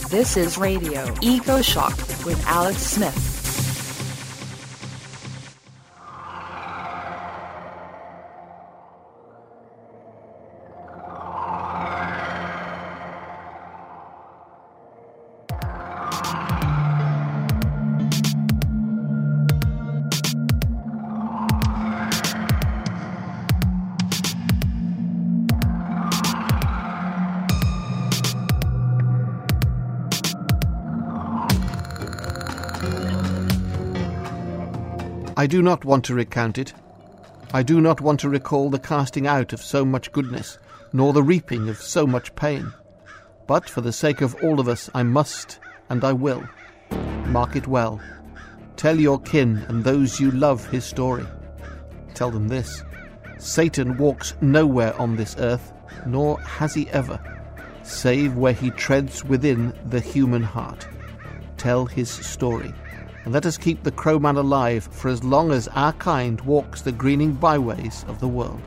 This is Radio Eco Shock with Alex Smith. I do not want to recount it. I do not want to recall the casting out of so much goodness, nor the reaping of so much pain. But for the sake of all of us, I must, and I will. Mark it well. Tell your kin and those you love his story. Tell them this: Satan walks nowhere on this earth, nor has he ever, save where he treads within the human heart. Tell his story. And let us keep the Crowman alive for as long as our kind walks the greening byways of the world.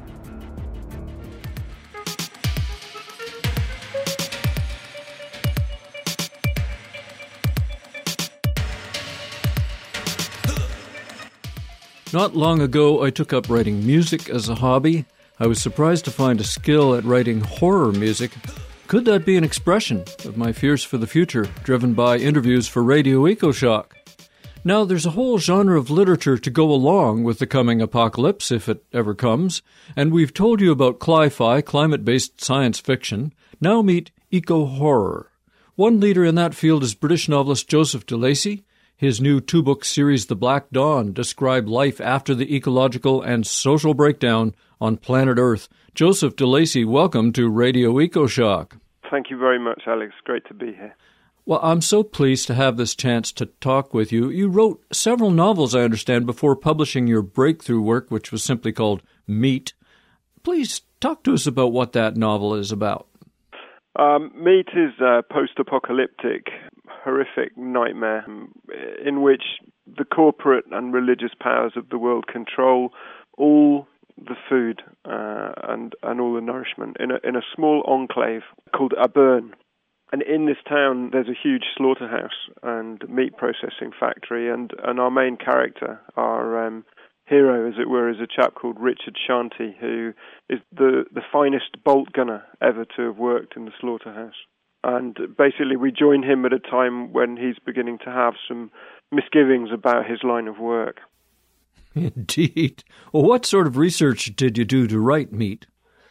Not long ago, I took up writing music as a hobby. I was surprised to find a skill at writing horror music. Could that be an expression of my fears for the future, driven by interviews for Radio EcoShock? Now, there's a whole genre of literature to go along with the coming apocalypse, if it ever comes, and we've told you about cli-fi, climate-based science fiction. Now meet eco-horror. One leader in that field is British novelist Joseph de Lacy. His new two-book series, The Black Dawn, describe life after the ecological and social breakdown on planet Earth. Joseph de Lacy, welcome to Radio EcoShock. Thank you very much, Alex. Great to be here. Well, I'm so pleased to have this chance to talk with you. You wrote several novels, I understand, before publishing your breakthrough work, which was simply called Meat. Please talk to us about what that novel is about. Meat is a post-apocalyptic, horrific nightmare in which the corporate and religious powers of the world control all the food and all the nourishment in a small enclave called Auburn. And in this town, there's a huge slaughterhouse and meat processing factory, and our main character, our hero, as it were, is a chap called Richard Shanti, who is the finest bolt gunner ever to have worked in the slaughterhouse. And basically, we join him at a time when he's beginning to have some misgivings about his line of work. Indeed. Well, what sort of research did you do to write Meat?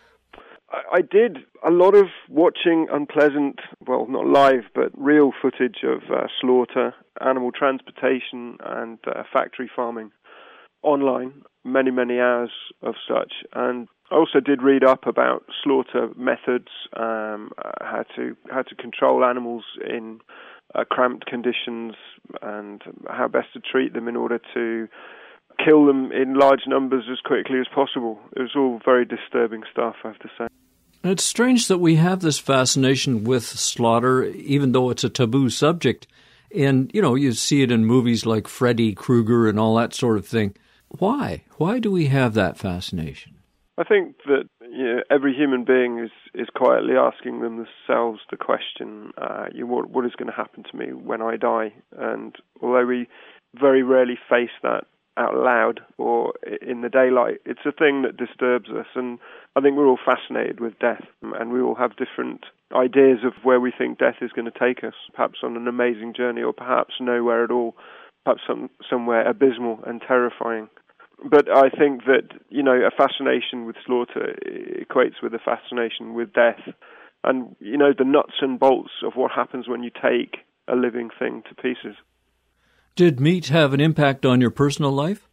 I did a lot of watching unpleasant, well, not live, but real footage of slaughter, animal transportation, and factory farming online, many hours of such. And I also did read up about slaughter methods, how to control animals in cramped conditions, and how best to treat them in order to kill them in large numbers as quickly as possible. It was all very disturbing stuff, I have to say. It's strange that we have this fascination with slaughter, even though it's a taboo subject. And, you see it in movies like Freddy Krueger and all that sort of thing. Why? Why do we have that fascination? I think that every human being is quietly asking themselves the question, what is going to happen to me when I die? And although we very rarely face that out loud or in the daylight, it's a thing that disturbs us, and I think we're all fascinated with death, and we all have different ideas of where we think death is going to take us, perhaps on an amazing journey, or perhaps nowhere at all, perhaps somewhere abysmal and terrifying. But I think that, a fascination with slaughter equates with a fascination with death, and, the nuts and bolts of what happens when you take a living thing to pieces. Did Meat have an impact on your personal life?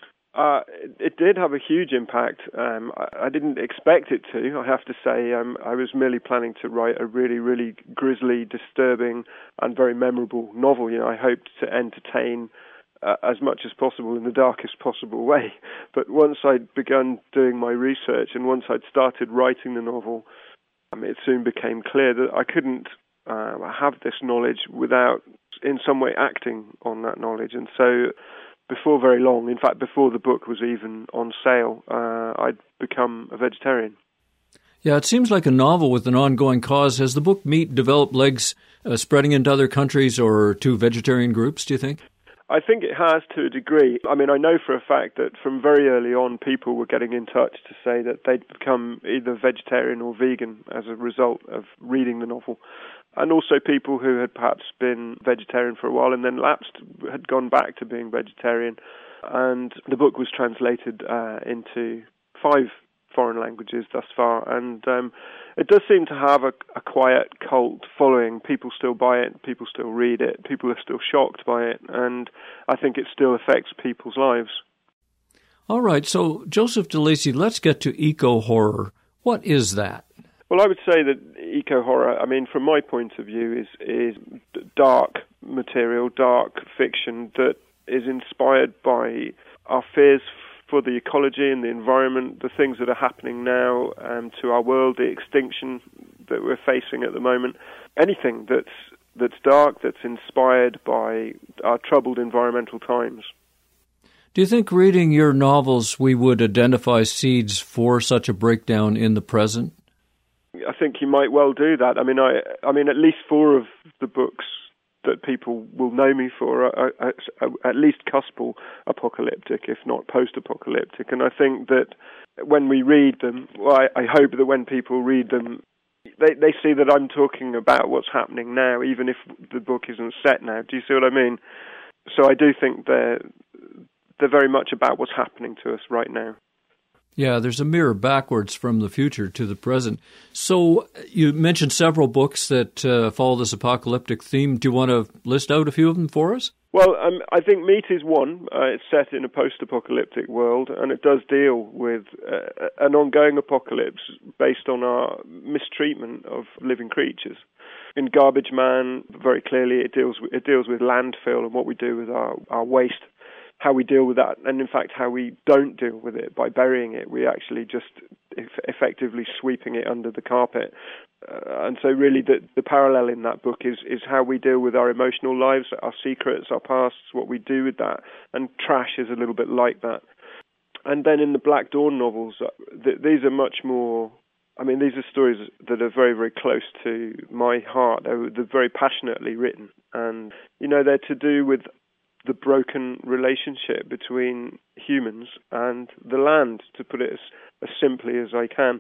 It did have a huge impact. I didn't expect it to, I have to say. I was merely planning to write a really, really grisly, disturbing, and very memorable novel. I hoped to entertain as much as possible in the darkest possible way. But once I'd begun doing my research and once I'd started writing the novel, it soon became clear that I couldn't have this knowledge without in some way acting on that knowledge. And so before very long, in fact, before the book was even on sale, I'd become a vegetarian. Yeah, it seems like a novel with an ongoing cause. Has the book Meat developed legs spreading into other countries or to vegetarian groups, do you think? I think it has to a degree. I mean, I know for a fact that from very early on, people were getting in touch to say that they'd become either vegetarian or vegan as a result of reading the novel. And also people who had perhaps been vegetarian for a while and then lapsed, had gone back to being vegetarian. And the book was translated into 5 foreign languages thus far, and it does seem to have a quiet cult following. People still buy it, people still read it, people are still shocked by it, and I think it still affects people's lives. All right, so Joseph DeLacy, let's get to eco-horror. What is that? Well, I would say that eco-horror, I mean, from my point of view, is dark material, dark fiction that is inspired by our fears for the ecology and the environment, the things that are happening now to our world, the extinction that we're facing at the moment. Anything that's dark, that's inspired by our troubled environmental times. Do you think reading your novels we would identify seeds for such a breakdown in the present? I think you might well do that. I mean, at least 4 of the books that people will know me for are at least cuspal apocalyptic, if not post-apocalyptic. And I think that when we read them, well, I hope that when people read them, they see that I'm talking about what's happening now, even if the book isn't set now. Do you see what I mean? So I do think they're very much about what's happening to us right now. Yeah, there's a mirror backwards from the future to the present. So you mentioned several books that follow this apocalyptic theme. Do you want to list out a few of them for us? Well, I think Meat is one. It's set in a post-apocalyptic world, and it does deal with an ongoing apocalypse based on our mistreatment of living creatures. In Garbage Man, very clearly, it deals with landfill and what we do with our waste. How we deal with that, and in fact how we don't deal with it by burying it. We actually just effectively sweeping it under the carpet. And so really the parallel in that book is how we deal with our emotional lives, our secrets, our pasts, what we do with that. And Trash is a little bit like that. And then in the Black Dawn novels, these are much more... I mean, these are stories that are very, very close to my heart. They're very passionately written. And, they're to do with the broken relationship between humans and the land, to put it as simply as I can.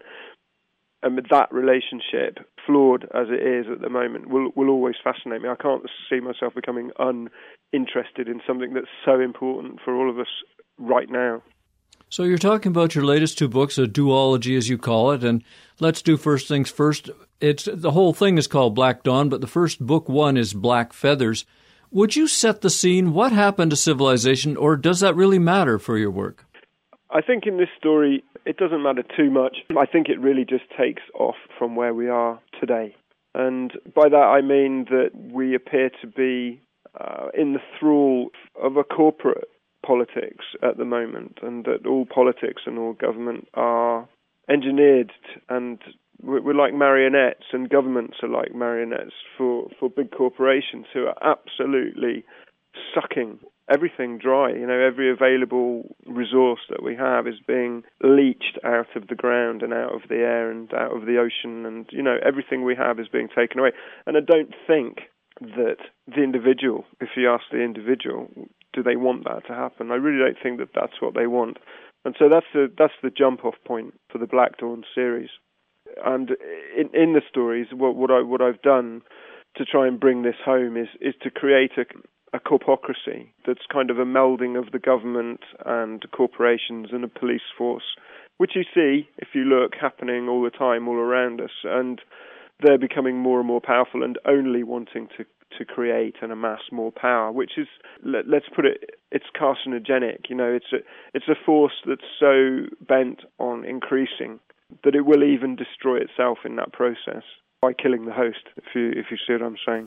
And that relationship, flawed as it is at the moment, will always fascinate me. I can't see myself becoming uninterested in something that's so important for all of us right now. So you're talking about your latest 2 books, a duology as you call it, and let's do first things first. The whole thing is called Black Dawn, but the first book 1 is Black Feathers. Would you set the scene? What happened to civilization, or does that really matter for your work? I think in this story, it doesn't matter too much. I think it really just takes off from where we are today. And by that I mean that we appear to be in the thrall of a corporate politics at the moment, and that all politics and all government are engineered, and we're like marionettes, and governments are like marionettes for big corporations who are absolutely sucking everything dry. Every available resource that we have is being leached out of the ground and out of the air and out of the ocean, and everything we have is being taken away. And I don't think that the individual, if you ask the individual, do they want that to happen? I really don't think that that's what they want. And so that's the jump-off point for the Black Dawn series. And in the stories, what I've done to try and bring this home is to create a corpocracy that's kind of a melding of the government and corporations and a police force, which you see, if you look, happening all the time, all around us. And they're becoming more and more powerful and only wanting to create and amass more power, which is, let's put it, it's carcinogenic. It's a force that's so bent on increasing that it will even destroy itself in that process by killing the host, if you see what I'm saying.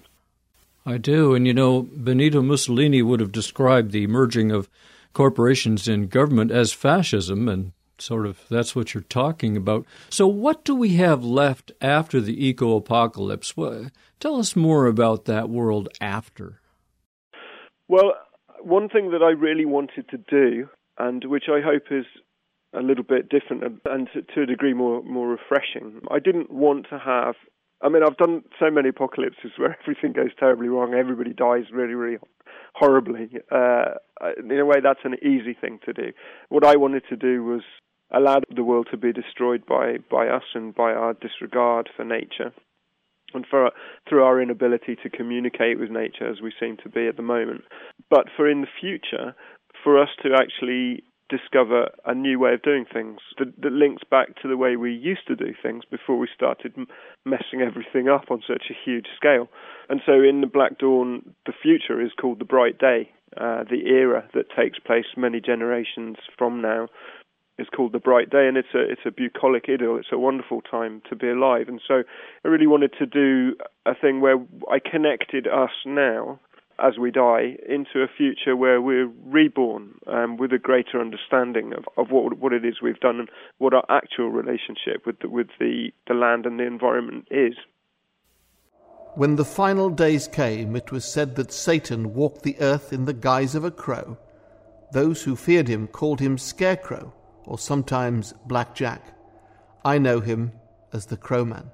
I do, and Benito Mussolini would have described the merging of corporations in government as fascism, and sort of that's what you're talking about. So what do we have left after the eco-apocalypse? Well, tell us more about that world after. Well, one thing that I really wanted to do, and which I hope is a little bit different and to a degree more refreshing. I didn't want to have... I mean, I've done so many apocalypses where everything goes terribly wrong, everybody dies really, really horribly. In a way, that's an easy thing to do. What I wanted to do was allow the world to be destroyed by us and by our disregard for nature, and through our inability to communicate with nature as we seem to be at the moment. But for in the future, for us to actually discover a new way of doing things that links back to the way we used to do things before we started messing everything up on such a huge scale. And so in the Black Dawn, the future is called the Bright Day. The era that takes place many generations from now is called the Bright Day, and it's a bucolic idyll. It's a wonderful time to be alive. And so I really wanted to do a thing where I connected us now, as we die, into a future where we're reborn with a greater understanding of what it is we've done and what our actual relationship with the land and the environment is. When the final days came, it was said that Satan walked the earth in the guise of a crow. Those who feared him called him Scarecrow, or sometimes Black Jack. I know him as the Crowman.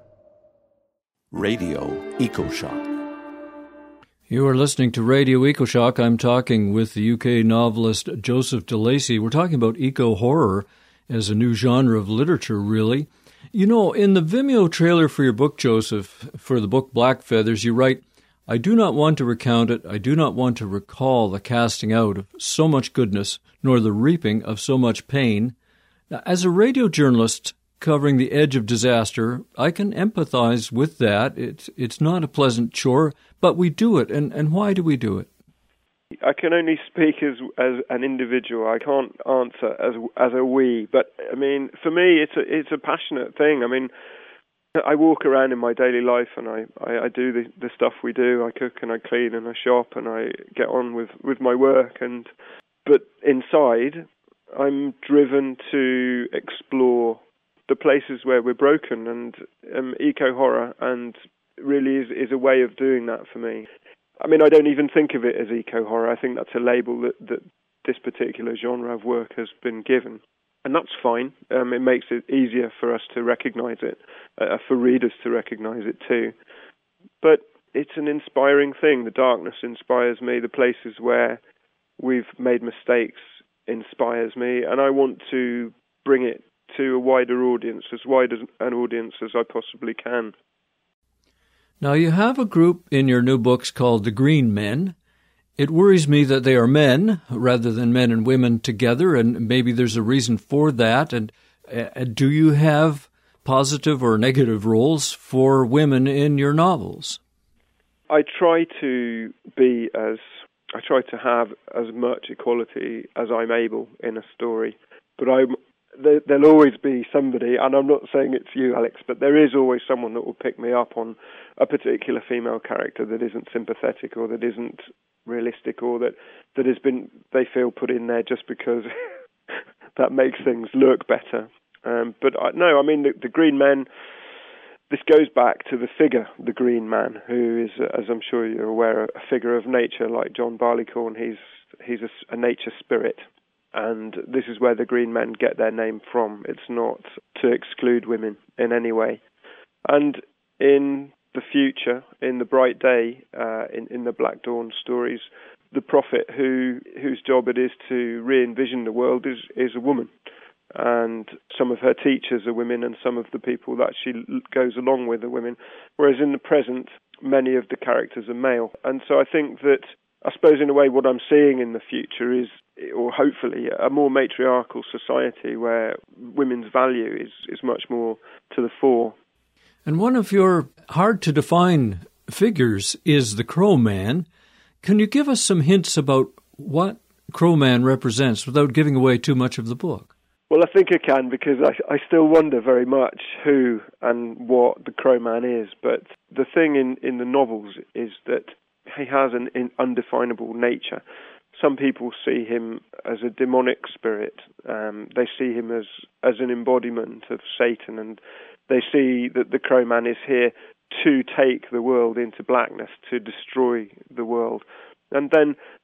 Radio EcoShock. You are listening to Radio EcoShock. I'm talking with the UK novelist Joseph de Lacy. We're talking about eco-horror as a new genre of literature, really. You know, in the Vimeo trailer for your book, Joseph, for the book Black Feathers, you write, "I do not want to recount it. I do not want to recall the casting out of so much goodness, nor the reaping of so much pain." Now, as a radio journalist covering the edge of disaster, I can empathize with that. It's not a pleasant chore, but we do it. And why do we do it? I can only speak as an individual. I can't answer as a we. But I mean, for me, it's a passionate thing. I mean, I walk around in my daily life and I do the stuff we do. I cook and I clean and I shop and I get on with my work. But inside, I'm driven to explore the places where we're broken, and eco-horror and really is a way of doing that for me. I mean, I don't even think of it as eco-horror. I think that's a label that this particular genre of work has been given. And that's fine. It makes it easier for us to recognize it, for readers to recognize it too. But it's an inspiring thing. The darkness inspires me. The places where we've made mistakes inspires me. And I want to bring it to a wider audience, as wide an audience as I possibly can. Now, you have a group in your new books called the Green Men. It worries me that they are men rather than men and women together, and maybe there's a reason for that. And do you have positive or negative roles for women in your novels? I try to have as much equality as I'm able in a story, but there'll always be somebody, and I'm not saying it's you, Alex, but there is always someone that will pick me up on a particular female character that isn't sympathetic or that isn't realistic or that has been, they feel, put in there just because that makes things look better. No, I mean, the Green Men, this goes back to the figure, the Green Man, who is, as I'm sure you're aware, a figure of nature like John Barleycorn. He's a nature spirit. And this is where the Green Men get their name from. It's not to exclude women in any way. And in the future, in the Bright Day, in the Black Dawn stories, the prophet whose job it is to re-envision the world is a woman. And some of her teachers are women, and some of the people that she goes along with are women. Whereas in the present, many of the characters are male. And so I think that, I suppose in a way, what I'm seeing in the future is, or hopefully, a more matriarchal society where women's value is much more to the fore. And one of your hard-to-define figures is the Crowman. Can you give us some hints about what Crowman represents without giving away too much of the book? Well, I think I can, because I still wonder very much who and what the Crowman is. But the thing in the novels is that he has an undefinable nature. Some people see him as a demonic spirit. They see him as an embodiment of Satan, and they see that the Crowman is here to take the world into blackness, to destroy the world. And then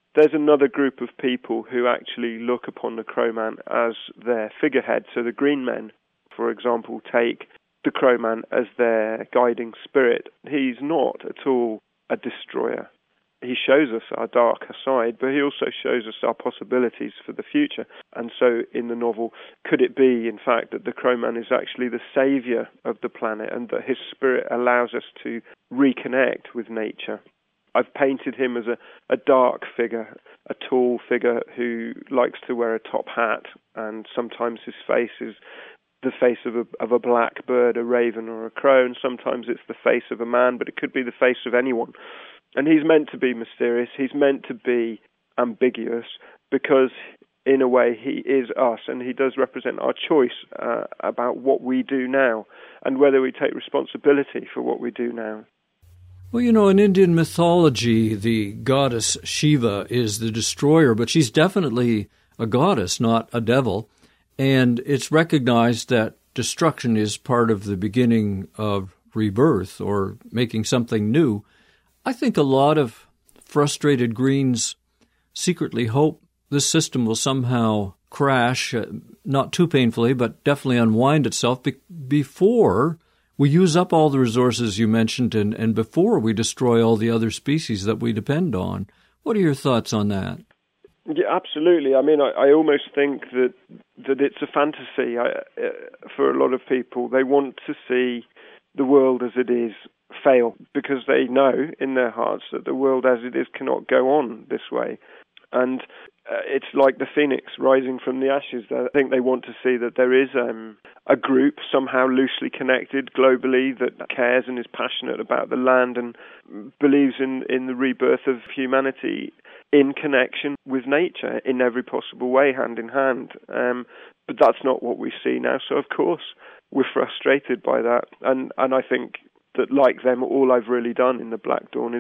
there's another group of people who actually look upon the Crowman as their figurehead. So the Green Men, for example, take the Crowman as their guiding spirit. He's not at all a destroyer. He shows us our darker side, but he also shows us our possibilities for the future. And so in the novel, could it be, in fact, that the Crowman is actually the saviour of the planet and that his spirit allows us to reconnect with nature? I've painted him as a dark figure, a tall figure who likes to wear a top hat, and sometimes his face is the face of a black bird, a raven or a crow, and sometimes it's the face of a man, but it could be the face of anyone. And he's meant to be mysterious, he's meant to be ambiguous, because in a way he is us, and he does represent our choice about what we do now, and whether we take responsibility for what we do now. Well, you know, in Indian mythology, the goddess Shiva is the destroyer, but she's definitely a goddess, not a devil. And it's recognized that destruction is part of the beginning of rebirth or making something new. I think a lot of frustrated Greens secretly hope this system will somehow crash, not too painfully, but definitely unwind itself before we use up all the resources you mentioned and before we destroy all the other species that we depend on. What are your thoughts on that? Yeah, absolutely. I mean, I almost think that it's a fantasy for a lot of people. They want to see the world as it is fail because they know in their hearts that the world as it is cannot go on this way. And it's like the phoenix rising from the ashes. I think they want to see that there is a group somehow loosely connected globally that cares and is passionate about the land and believes in the rebirth of humanity in connection with nature in every possible way, hand in hand. But that's not what we see now. So, of course, we're frustrated by that. And I think that, like them, all I've really done in The Black Dawn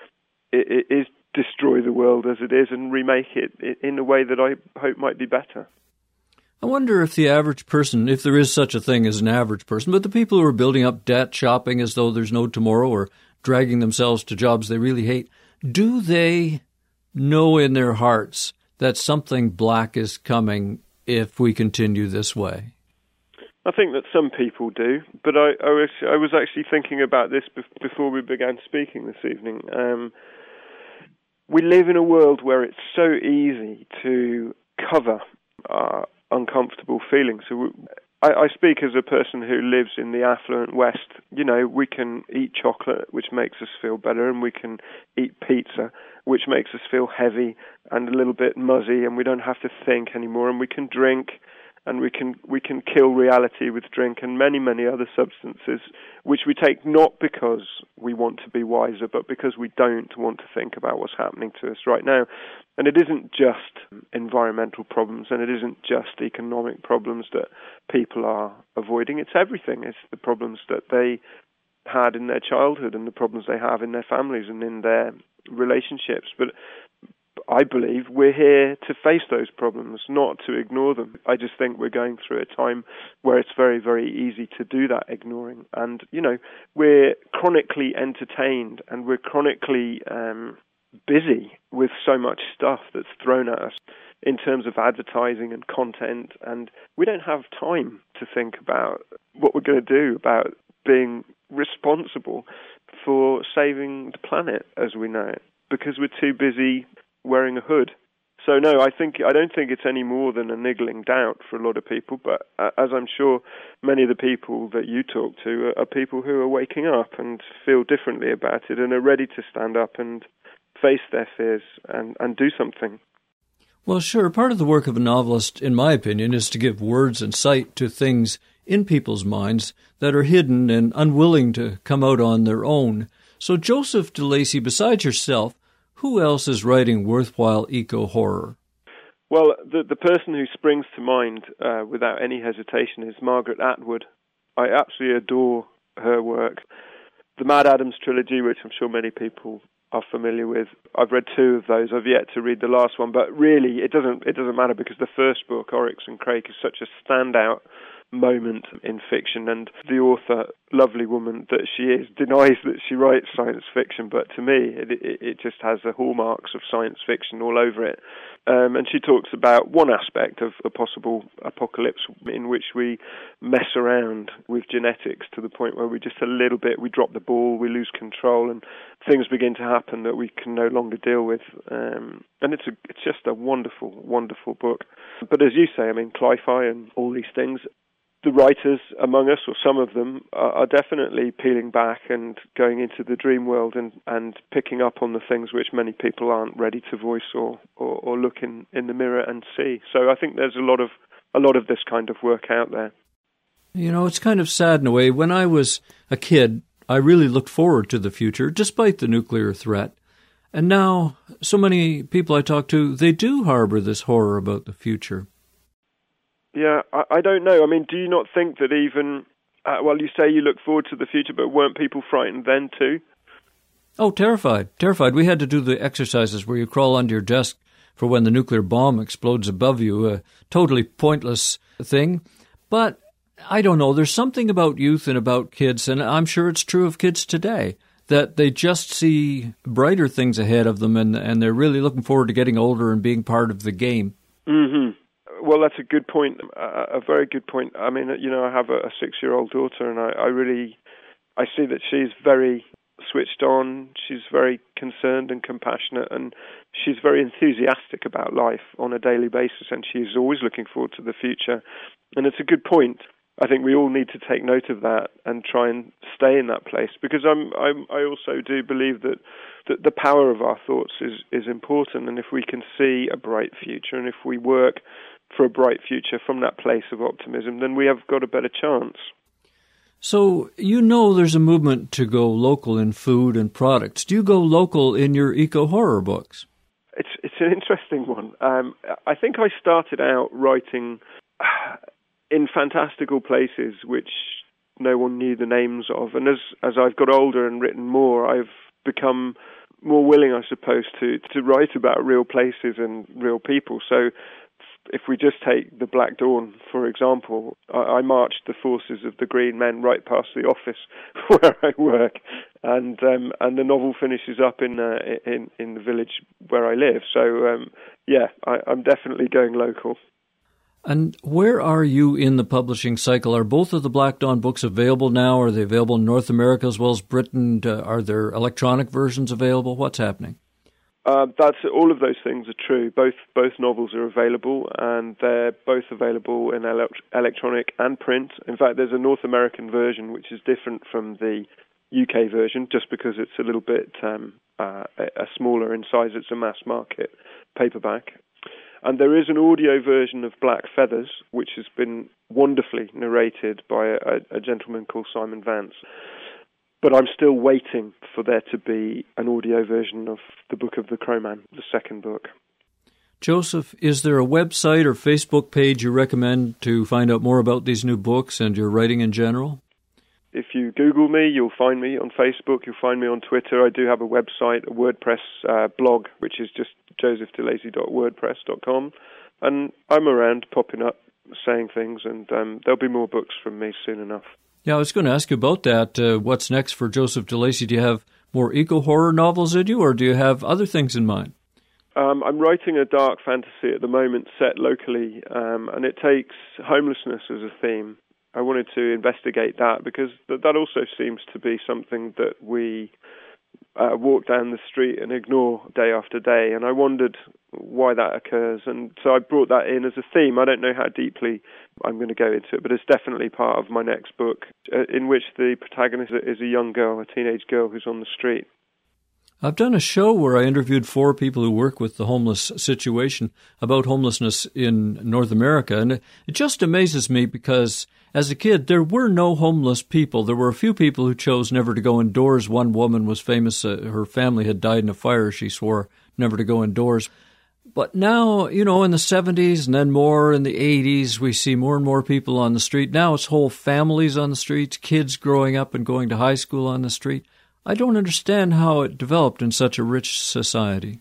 is destroy the world as it is and remake it in a way that I hope might be better. I wonder if the average person, if there is such a thing as an average person, but the people who are building up debt, shopping as though there's no tomorrow, or dragging themselves to jobs they really hate, do they know in their hearts that something black is coming if we continue this way? I think that some people do, but I was actually thinking about this before we began speaking this evening. We live in a world where it's so easy to cover our uncomfortable feelings. So I speak as a person who lives in the affluent West. You know, we can eat chocolate, which makes us feel better, and we can eat pizza, which makes us feel heavy and a little bit muzzy, and we don't have to think anymore, and we can drink, and we can kill reality with drink and many, many other substances, which we take not because we want to be wiser, but because we don't want to think about what's happening to us right now. And it isn't just environmental problems, and it isn't just economic problems that people are avoiding. It's everything. It's the problems that they had in their childhood and the problems they have in their families and in their relationships. But I believe we're here to face those problems, not to ignore them. I just think we're going through a time where it's very, very easy to do that ignoring. And, you know, we're chronically entertained and we're chronically busy with so much stuff that's thrown at us in terms of advertising and content. And we don't have time to think about what we're going to do about being responsible for saving the planet as we know it, because we're too busy wearing a hood. So no, I don't think it's any more than a niggling doubt for a lot of people, but as I'm sure many of the people that you talk to are people who are waking up and feel differently about it and are ready to stand up and face their fears and do something. Well, sure, part of the work of a novelist, in my opinion, is to give words and sight to things in people's minds that are hidden and unwilling to come out on their own. So Joseph DeLacy, besides yourself, who else is writing worthwhile eco-horror? Well, the person who springs to mind without any hesitation is Margaret Atwood. I absolutely adore her work. The Mad Adams trilogy, which I'm sure many people are familiar with. I've read 2 of those. I've yet to read the last one, but really it doesn't matter because the first book, Oryx and Crake, is such a standout moment in fiction, and the author, lovely woman that she is, denies that she writes science fiction, but to me it just has the hallmarks of science fiction all over it. And she talks about one aspect of a possible apocalypse in which we mess around with genetics to the point where we drop the ball, we lose control, and things begin to happen that we can no longer deal with. And it's just a wonderful, wonderful book. But as you say, I mean, Cli-Fi and all these things, the writers among us, or some of them, are definitely peeling back and going into the dream world and picking up on the things which many people aren't ready to voice or look in the mirror and see. So I think there's a lot of this kind of work out there. You know, it's kind of sad in a way. When I was a kid, I really looked forward to the future, despite the nuclear threat. And now, so many people I talk to, they do harbor this horror about the future. Yeah, I don't know. I mean, do you not think that even, you say you look forward to the future, but weren't people frightened then too? Oh, terrified. We had to do the exercises where you crawl under your desk for when the nuclear bomb explodes above you, a totally pointless thing. But I don't know, there's something about youth and about kids, and I'm sure it's true of kids today, that they just see brighter things ahead of them, and they're really looking forward to getting older and being part of the game. Mm-hmm. Well, that's a good point, a very good point. I mean, you know, I have a 6-year-old daughter, and I see that she's very switched on, she's very concerned and compassionate, and she's very enthusiastic about life on a daily basis, and she's always looking forward to the future. And it's a good point. I think we all need to take note of that and try and stay in that place, because I also do believe that the power of our thoughts is important, and if we can see a bright future, and if we work for a bright future from that place of optimism, then we have got a better chance. So, you know there's a movement to go local in food and products. Do you go local in your eco-horror books? It's an interesting one. I think I started out writing in fantastical places which no one knew the names of, and as I've got older and written more, I've become more willing, I suppose, to write about real places and real people. So if we just take the Black Dawn, for example, I marched the forces of the Green Men right past the office where I work, and the novel finishes up in the village where I live. So I'm definitely going local. And where are you in the publishing cycle? Are both of the Black Dawn books available now? Are they available in North America as well as Britain? Are there electronic versions available? What's happening? That's all of those things are true. Both novels are available, and they're both available in electronic and print. In fact, there's a North American version which is different from the UK version, just because it's a little bit smaller in size. It's a mass market paperback. And there is an audio version of Black Feathers, which has been wonderfully narrated by a gentleman called Simon Vance. But I'm still waiting for there to be an audio version of The Book of the Crowman, the second book. Joseph, is there a website or Facebook page you recommend to find out more about these new books and your writing in general? If you Google me, you'll find me on Facebook, you'll find me on Twitter. I do have a website, a WordPress blog, which is just josephdelacy.wordpress.com. And I'm around, popping up, saying things, and there'll be more books from me soon enough. Yeah, I was going to ask you about that. What's next for Joseph DeLacy? Do you have more eco-horror novels in you, or do you have other things in mind? I'm writing a dark fantasy at the moment set locally, and it takes homelessness as a theme. I wanted to investigate that because that also seems to be something that we walk down the street and ignore day after day, and I wondered why that occurs, and so I brought that in as a theme. I don't know how deeply I'm going to go into it, but it's definitely part of my next book, in which the protagonist is a young girl, a teenage girl who's on the street. I've done a show where I interviewed 4 people who work with the homeless situation about homelessness in North America, and it just amazes me because as a kid, there were no homeless people. There were a few people who chose never to go indoors. One woman was famous. Her family had died in a fire. She swore never to go indoors. But now, in the 70s and then more in the 80s, we see more and more people on the street. Now it's whole families on the streets, kids growing up and going to high school on the street. I don't understand how it developed in such a rich society.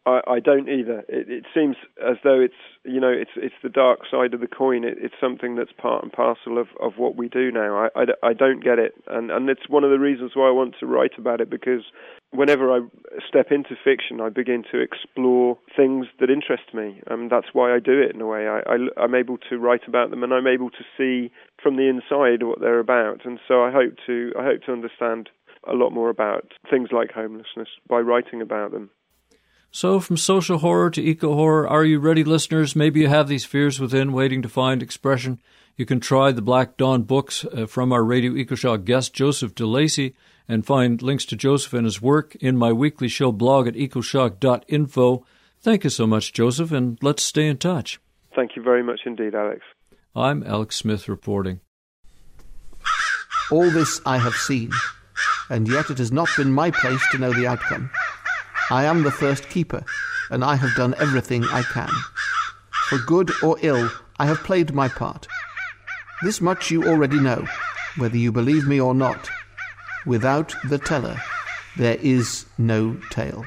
I don't either. It seems as though it's the dark side of the coin. It's something that's part and parcel of what we do now. I don't get it, and it's one of the reasons why I want to write about it, because whenever I step into fiction, I begin to explore things that interest me, and that's why I do it in a way. I'm able to write about them, and I'm able to see from the inside what they're about, and so I hope to understand a lot more about things like homelessness by writing about them. So from social horror to eco-horror, are you ready, listeners? Maybe you have these fears within waiting to find expression. You can try the Black Dawn books from our Radio EcoShock guest, Joseph DeLacy, and find links to Joseph and his work in my weekly show blog at ecoshock.info. Thank you so much, Joseph, and let's stay in touch. Thank you very much indeed, Alex. I'm Alex Smith reporting. All this I have seen, and yet it has not been my place to know the outcome. I am the first keeper, and I have done everything I can. For good or ill, I have played my part. This much you already know, whether you believe me or not. Without the teller, there is no tale.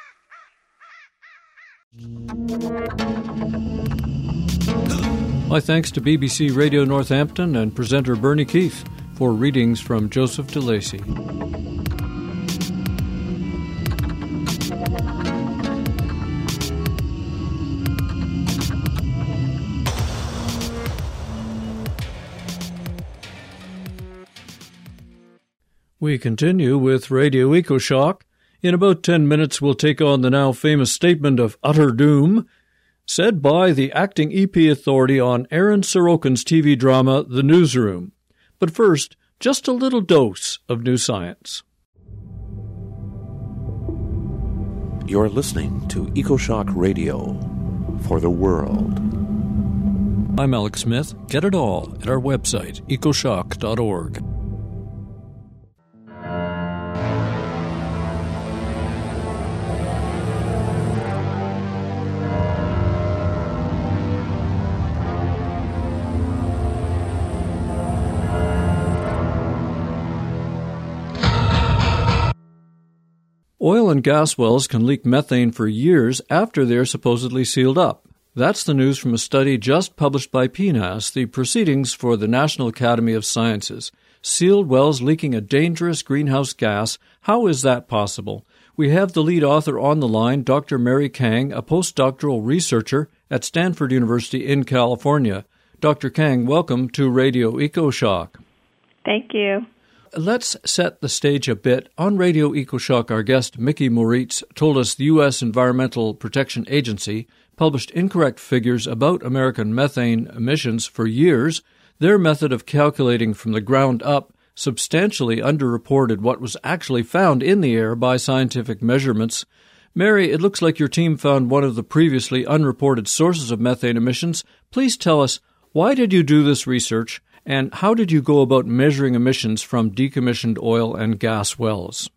My thanks to BBC Radio Northampton and presenter Bernie Keith for readings from Joseph DeLacy. We continue with Radio EcoShock. In about 10 minutes, we'll take on the now famous statement of utter doom, said by the acting EP authority on Aaron Sorokin's TV drama, The Newsroom. But first, just a little dose of new science. You're listening to EcoShock Radio for the world. I'm Alex Smith. Get it all at our website, ecoshock.org. Oil and gas wells can leak methane for years after they are supposedly sealed up. That's the news from a study just published by PNAS, the Proceedings for the National Academy of Sciences. Sealed wells leaking a dangerous greenhouse gas. How is that possible? We have the lead author on the line, Dr. Mary Kang, a postdoctoral researcher at Stanford University in California. Dr. Kang, welcome to Radio EcoShock. Thank you. Let's set the stage a bit. On Radio EcoShock, our guest, Mickey Moritz, told us the U.S. Environmental Protection Agency published incorrect figures about American methane emissions for years. Their method of calculating from the ground up substantially underreported what was actually found in the air by scientific measurements. Mary, it looks like your team found one of the previously unreported sources of methane emissions. Please tell us, why did you do this research? And how did you go about measuring emissions from decommissioned oil and gas wells?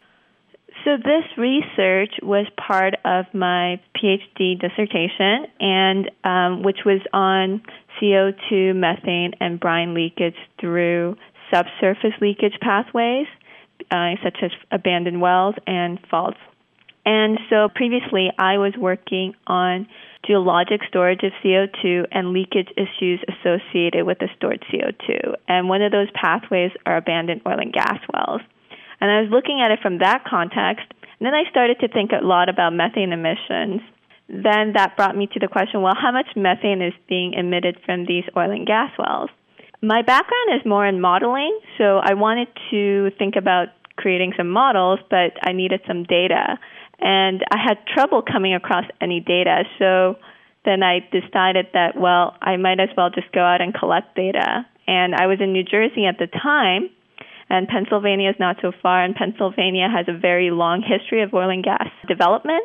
So this research was part of my PhD dissertation, and which was on CO2, methane, and brine leakage through subsurface leakage pathways, such as abandoned wells and faults. And so previously I was working on geologic storage of CO2 and leakage issues associated with the stored CO2. And one of those pathways are abandoned oil and gas wells. And I was looking at it from that context, and then I started to think a lot about methane emissions. Then that brought me to the question, well, how much methane is being emitted from these oil and gas wells? My background is more in modeling, so I wanted to think about creating some models, but I needed some data. And I had trouble coming across any data, so then I decided that, well, I might as well just go out and collect data. And I was in New Jersey at the time, and Pennsylvania is not so far, and Pennsylvania has a very long history of oil and gas development.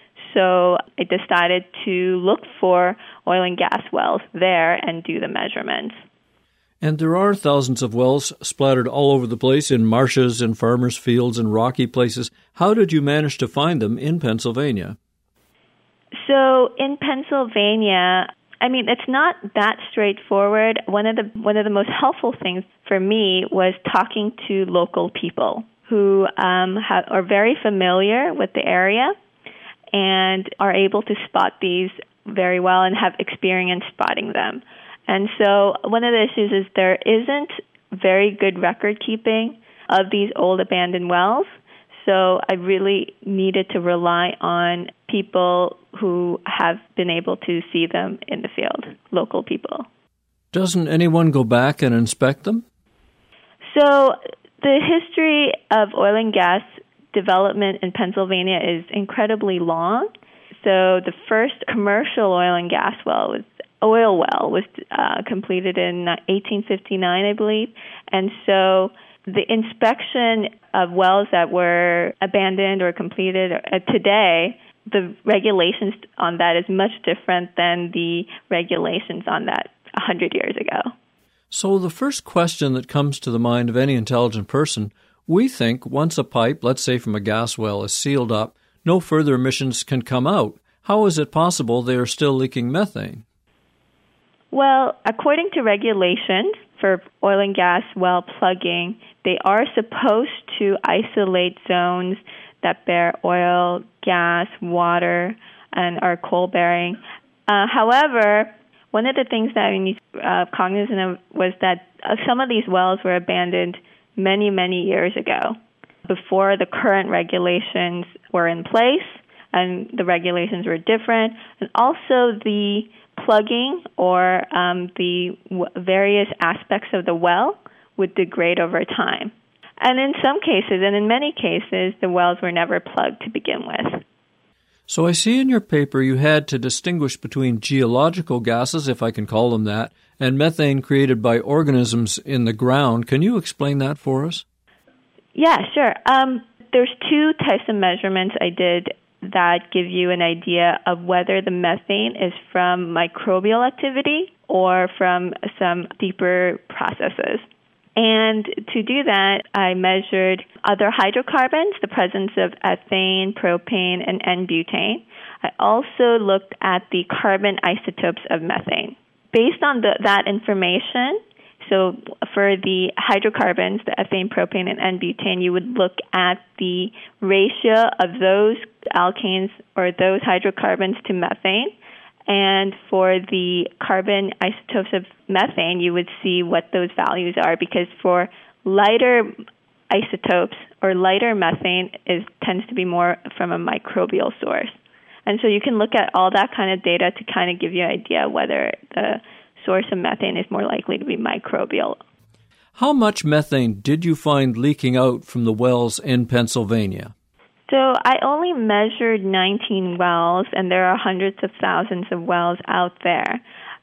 So I decided to look for oil and gas wells there and do the measurements. And there are thousands of wells splattered all over the place in marshes and farmers' fields and rocky places. How did you manage to find them in Pennsylvania? So in Pennsylvania, I mean, it's not that straightforward. One of the most helpful things for me was talking to local people who are very familiar with the area. and are able to spot these very well and have experience spotting them. And so one of the issues is there isn't very good record keeping of these old abandoned wells. So I really needed to rely on people who have been able to see them in the field, local people. Doesn't anyone go back and inspect them? So the history of oil and gas development in Pennsylvania is incredibly long. So the first commercial oil and gas well was completed in 1859, I believe. And so the inspection of wells that were abandoned or completed today, the regulations on that is much different than the regulations on that 100 years ago. So the first question that comes to the mind of any intelligent person, we think once a pipe, let's say from a gas well, is sealed up, no further emissions can come out. How is it possible they are still leaking methane? Well, according to regulations for oil and gas well plugging, they are supposed to isolate zones that bear oil, gas, water, and are coal-bearing. However, one of the things that we need to be cognizant of was that some of these wells were abandoned many, many years ago, before the current regulations were in place, and the regulations were different, and also the plugging or the various aspects of the well would degrade over time. And in some cases, and in many cases, the wells were never plugged to begin with. So I see in your paper you had to distinguish between geological gases, if I can call them that, and methane created by organisms in the ground. Can you explain that for us? Yeah, sure. There's two types of measurements I did that give you an idea of whether the methane is from microbial activity or from some deeper processes. And to do that, I measured other hydrocarbons, the presence of ethane, propane, and N-butane. I also looked at the carbon isotopes of methane. Based on that information, so for the hydrocarbons, the ethane, propane, and N-butane, you would look at the ratio of those alkanes or those hydrocarbons to methane. And for the carbon isotopes of methane, you would see what those values are, because for lighter isotopes or lighter methane, it tends to be more from a microbial source. And so you can look at all that kind of data to kind of give you an idea whether the source of methane is more likely to be microbial. How much methane did you find leaking out from the wells in Pennsylvania? So I only measured 19 wells, and there are hundreds of thousands of wells out there.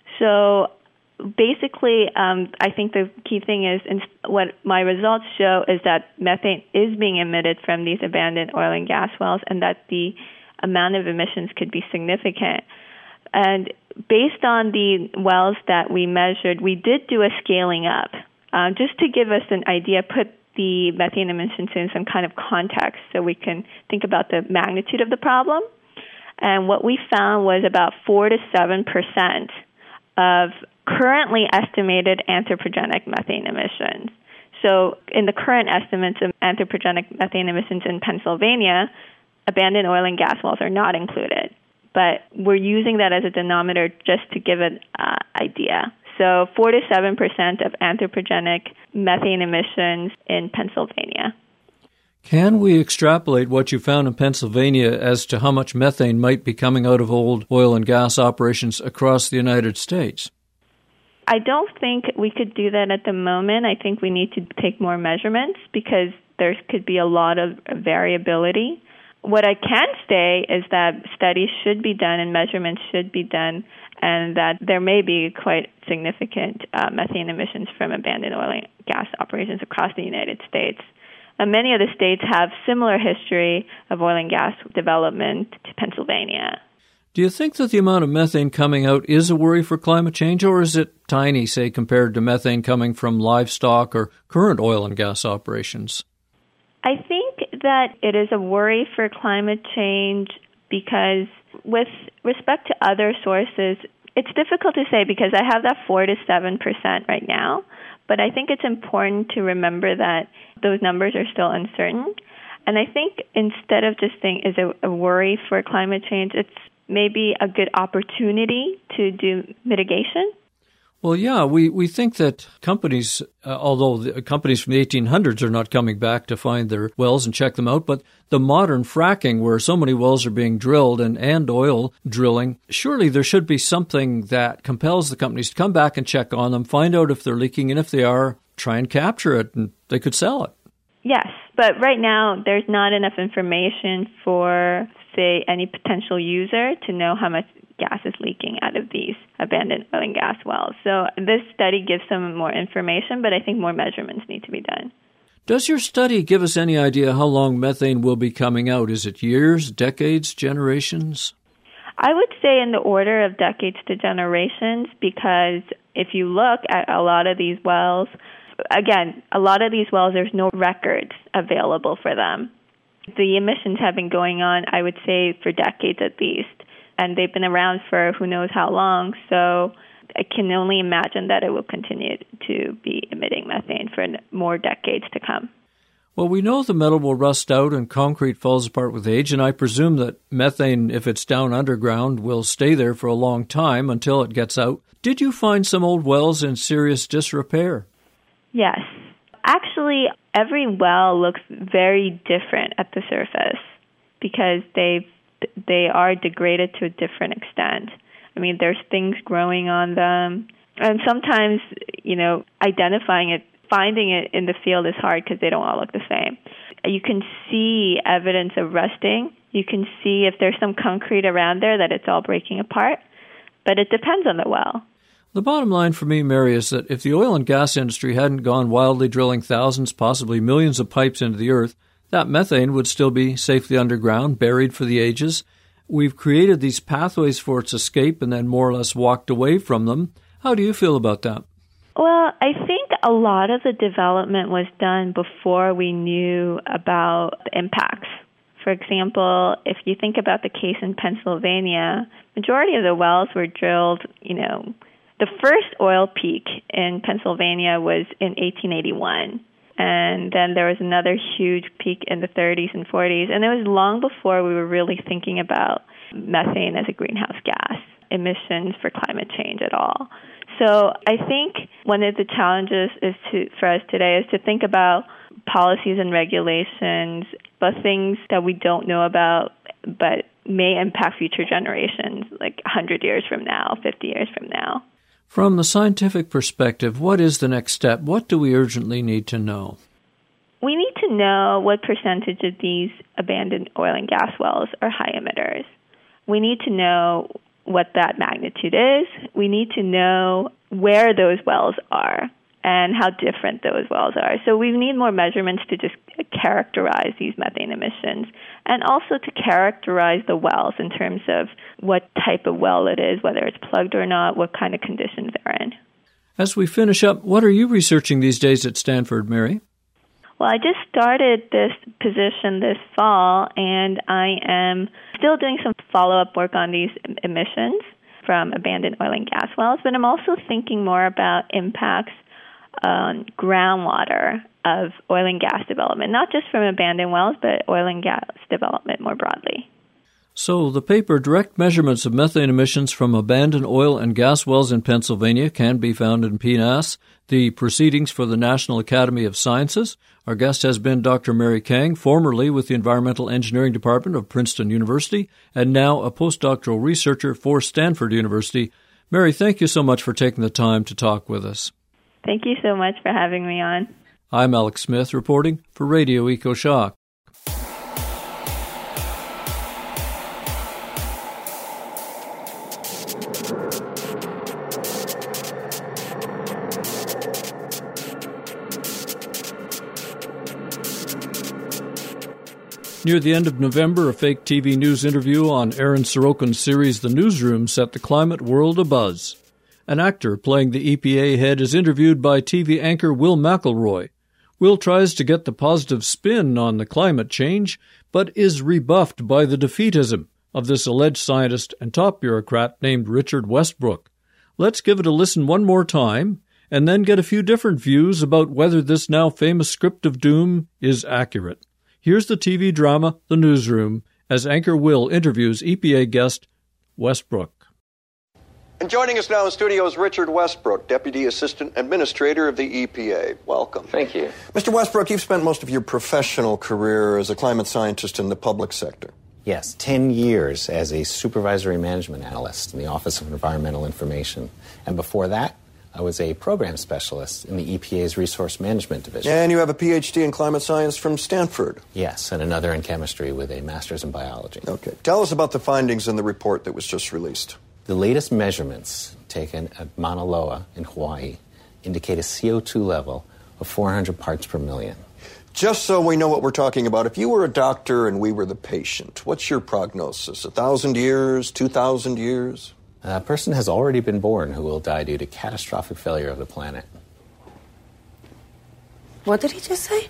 So basically, I think the key thing is, what my results show is that methane is being emitted from these abandoned oil and gas wells, and that the amount of emissions could be significant. And based on the wells that we measured, we did do a scaling up. Just to give us an idea, put the methane emissions in some kind of context so we can think about the magnitude of the problem. And what we found was about 4 to 7% of currently estimated anthropogenic methane emissions. So in the current estimates of anthropogenic methane emissions in Pennsylvania, abandoned oil and gas wells are not included. But we're using that as a denominator just to give an idea. So 4 to 7% of anthropogenic methane emissions in Pennsylvania. Can we extrapolate what you found in Pennsylvania as to how much methane might be coming out of old oil and gas operations across the United States? I don't think we could do that at the moment. I think we need to take more measurements because there could be a lot of variability. What I can say is that studies should be done and measurements should be done, and that there may be quite significant methane emissions from abandoned oil and gas operations across the United States. And many of the states have similar history of oil and gas development to Pennsylvania. Do you think that the amount of methane coming out is a worry for climate change, or is it tiny, say, compared to methane coming from livestock or current oil and gas operations? I think that it is a worry for climate change because with respect to other sources, it's difficult to say because I have that 4 to 7% right now, but I think it's important to remember that those numbers are still uncertain. And I think instead of just saying is it a worry for climate change, it's maybe a good opportunity to do mitigation. Well, yeah, we think that companies, although the companies from the 1800s are not coming back to find their wells and check them out, but the modern fracking where so many wells are being drilled and oil drilling, surely there should be something that compels the companies to come back and check on them, find out if they're leaking, and if they are, try and capture it, and they could sell it. Yes, but right now there's not enough information for, say, any potential user to know how much gas is leaking out of these abandoned oil and gas wells. So this study gives some more information, but I think more measurements need to be done. Does your study give us any idea how long methane will be coming out? Is it years, decades, generations? I would say in the order of decades to generations, because if you look at a lot of these wells, again, a lot of these wells, there's no records available for them. The emissions have been going on, I would say, for decades at least. And they've been around for who knows how long, so I can only imagine that it will continue to be emitting methane for more decades to come. Well, we know the metal will rust out and concrete falls apart with age, and I presume that methane, if it's down underground, will stay there for a long time until it gets out. Did you find some old wells in serious disrepair? Yes. Actually, every well looks very different at the surface because they are degraded to a different extent. I mean, there's things growing on them. And sometimes, identifying it, finding it in the field is hard because they don't all look the same. You can see evidence of rusting. You can see if there's some concrete around there that it's all breaking apart. But it depends on the well. The bottom line for me, Mary, is that if the oil and gas industry hadn't gone wildly drilling thousands, possibly millions of pipes into the earth, that methane would still be safely underground, buried for the ages. We've created these pathways for its escape and then more or less walked away from them. How do you feel about that? Well, I think a lot of the development was done before we knew about the impacts. For example, if you think about the case in Pennsylvania, majority of the wells were drilled, the first oil peak in Pennsylvania was in 1881. And then there was another huge peak in the 30s and 40s. And it was long before we were really thinking about methane as a greenhouse gas emissions for climate change at all. So I think one of the challenges for us today is to think about policies and regulations, but things that we don't know about but may impact future generations, like 100 years from now, 50 years from now. From the scientific perspective, what is the next step? What do we urgently need to know? We need to know what percentage of these abandoned oil and gas wells are high emitters. We need to know what that magnitude is. We need to know where those wells are and how different those wells are. So we need more measurements to just characterize these methane emissions and also to characterize the wells in terms of what type of well it is, whether it's plugged or not, what kind of conditions they're in. As we finish up, what are you researching these days at Stanford, Mary? Well, I just started this position this fall, and I am still doing some follow-up work on these emissions from abandoned oil and gas wells, but I'm also thinking more about impacts on groundwater of oil and gas development, not just from abandoned wells, but oil and gas development more broadly. So the paper, Direct Measurements of Methane Emissions from Abandoned Oil and Gas Wells in Pennsylvania, can be found in PNAS, the Proceedings for the National Academy of Sciences. Our guest has been Dr. Mary Kang, formerly with the Environmental Engineering Department of Princeton University, and now a postdoctoral researcher for Stanford University. Mary, thank you so much for taking the time to talk with us. Thank you so much for having me on. I'm Alex Smith, reporting for Radio EcoShock. Near the end of November, a fake TV news interview on Aaron Sorokin's series The Newsroom set the climate world abuzz. An actor playing the EPA head is interviewed by TV anchor Will McElroy. Will tries to get the positive spin on the climate change, but is rebuffed by the defeatism of this alleged scientist and top bureaucrat named Richard Westbrook. Let's give it a listen one more time, and then get a few different views about whether this now famous script of doom is accurate. Here's the TV drama The Newsroom as Anchor Will interviews EPA guest Westbrook. And joining us now in studio is Richard Westbrook, Deputy Assistant Administrator of the EPA. Welcome. Thank you. Mr. Westbrook, you've spent most of your professional career as a climate scientist in the public sector. Yes, 10 years as a supervisory management analyst in the Office of Environmental Information. And before that, I was a program specialist in the EPA's Resource Management Division. And you have a PhD in climate science from Stanford. Yes, and another in chemistry with a master's in biology. Okay. Tell us about the findings in the report that was just released. The latest measurements taken at Mauna Loa in Hawaii indicate a CO2 level of 400 parts per million. Just so we know what we're talking about, if you were a doctor and we were the patient, what's your prognosis? 1,000 years? 2,000 years? A person has already been born who will die due to catastrophic failure of the planet. What did he just say?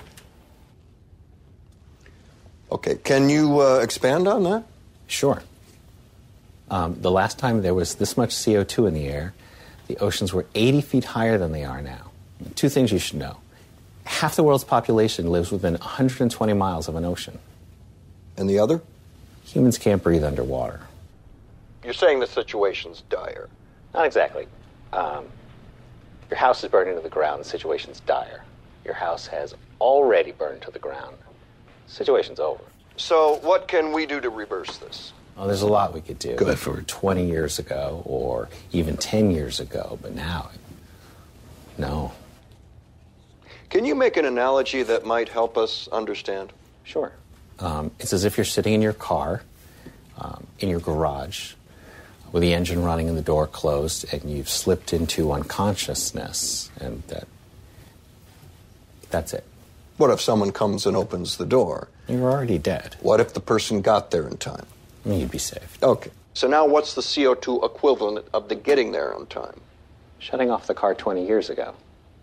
Okay, can you expand on that? Sure. The last time there was this much CO2 in the air, the oceans were 80 feet higher than they are now. Two things you should know. Half the world's population lives within 120 miles of an ocean. And the other? Humans can't breathe underwater. You're saying the situation's dire. Not exactly. Your house is burning to the ground. The situation's dire. Your house has already burned to the ground. The situation's over. So what can we do to reverse this? Oh, there's a lot we could do. Good. For 20 years ago or even 10 years ago, but now, no. Can you make an analogy that might help us understand? Sure. It's as if you're sitting in your car, in your garage, with the engine running and the door closed, and you've slipped into unconsciousness, and that's it. What if someone comes and opens the door? You're already dead. What if the person got there in time? You'd be saved. Okay. So now what's the CO2 equivalent of the getting there on time? Shutting off the car 20 years ago.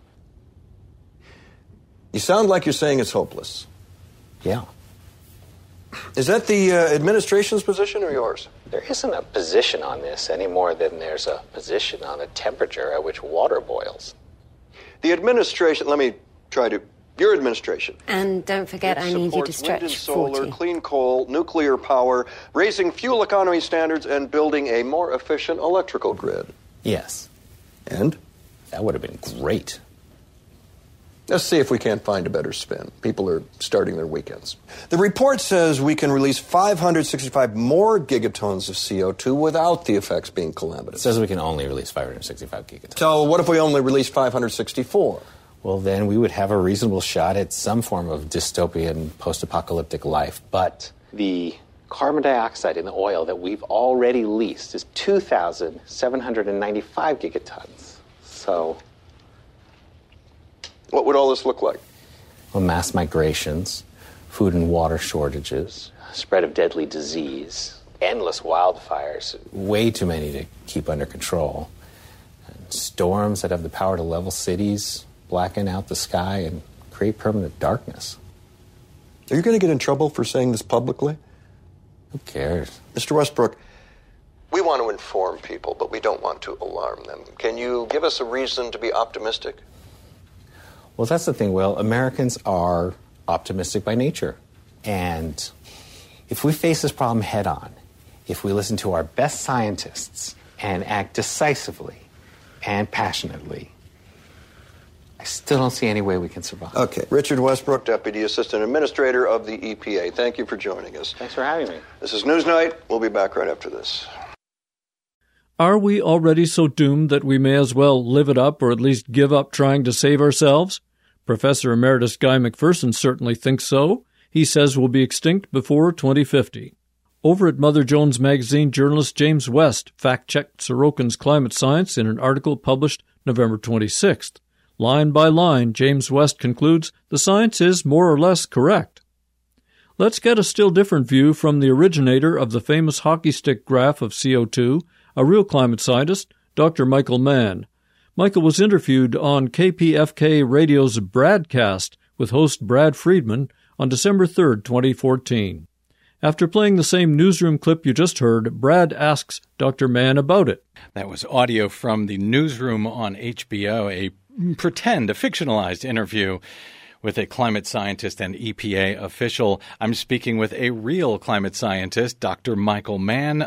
You sound like you're saying it's hopeless. Yeah. Is that the administration's position or yours? There isn't a position on this any more than there's a position on the temperature at which water boils. The administration, your administration. And don't forget, I need you to supports wind and stretch solar, 40. clean coal, nuclear power, raising fuel economy standards, and building a more efficient electrical grid. Yes. And? That would have been great. Let's see if we can't find a better spin. People are starting their weekends. The report says we can release 565 more gigatons of CO2 without the effects being calamitous. It says we can only release 565 gigatons. So what if we only release 564? Well, then we would have a reasonable shot at some form of dystopian post-apocalyptic life. But the carbon dioxide in the oil that we've already leased is 2,795 gigatons. So what would all this look like? Well, mass migrations, food and water shortages, spread of deadly disease, endless wildfires, way too many to keep under control, and storms that have the power to level cities, blacken out the sky, and create permanent darkness. Are you going to get in trouble for saying this publicly? Who cares? Mr. Westbrook, we want to inform people, but we don't want to alarm them. Can you give us a reason to be optimistic? Well, that's the thing, Will. Americans are optimistic by nature. And if we face this problem head on, if we listen to our best scientists and act decisively and passionately, I still don't see any way we can survive. Okay. Richard Westbrook, Deputy Assistant Administrator of the EPA. Thank you for joining us. Thanks for having me. This is Newsnight. We'll be back right after this. Are we already so doomed that we may as well live it up or at least give up trying to save ourselves? Professor Emeritus Guy McPherson certainly thinks so. He says we'll be extinct before 2050. Over at Mother Jones Magazine, journalist James West fact-checked Sorokin's climate science in an article published November 26th. Line by line, James West concludes the science is more or less correct. Let's get a still different view from the originator of the famous hockey stick graph of CO2, a real climate scientist, Dr. Michael Mann. Michael was interviewed on KPFK Radio's Bradcast with host Brad Friedman on December 3, 2014. After playing the same newsroom clip you just heard, Brad asks Dr. Mann about it. That was audio from the Newsroom on HBO, a fictionalized interview with a climate scientist and EPA official. I'm speaking with a real climate scientist, Dr. Michael Mann.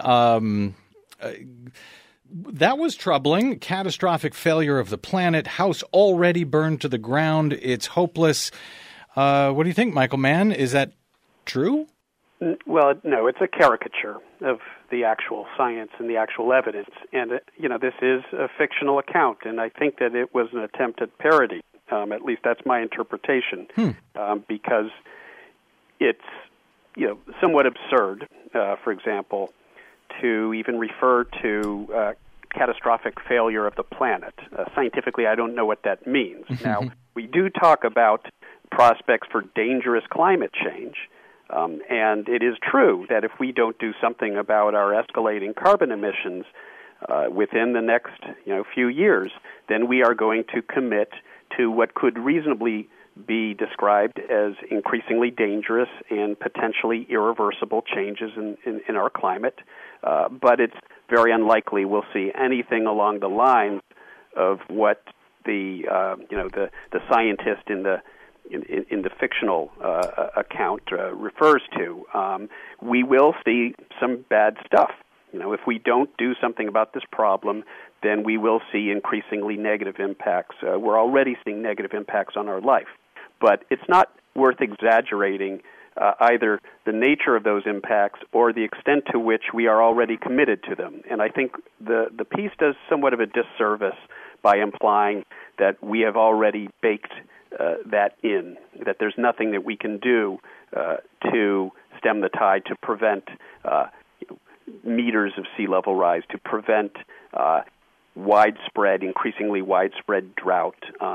That was troubling. Catastrophic failure of the planet. House already burned to the ground. It's hopeless. What do you think, Michael Mann? Is that true? Well, no, it's a caricature of the actual science and the actual evidence. And, this is a fictional account, and I think that it was an attempt at parody. At least that's my interpretation, because it's, somewhat absurd, for example, to even refer to catastrophic failure of the planet. Scientifically, I don't know what that means. Now, we do talk about prospects for dangerous climate change, and it is true that if we don't do something about our escalating carbon emissions within the next few years, then we are going to commit to what could reasonably be described as increasingly dangerous and potentially irreversible changes in our climate. But it's very unlikely we'll see anything along the lines of what the scientist in the fictional account refers to. We will see some bad stuff. If we don't do something about this problem, then we will see increasingly negative impacts. We're already seeing negative impacts on our life. But it's not worth exaggerating either the nature of those impacts or the extent to which we are already committed to them. And I think the piece does somewhat of a disservice by implying that we have already baked that in, that there's nothing that we can do to stem the tide, to prevent meters of sea level rise, to prevent increasingly widespread drought,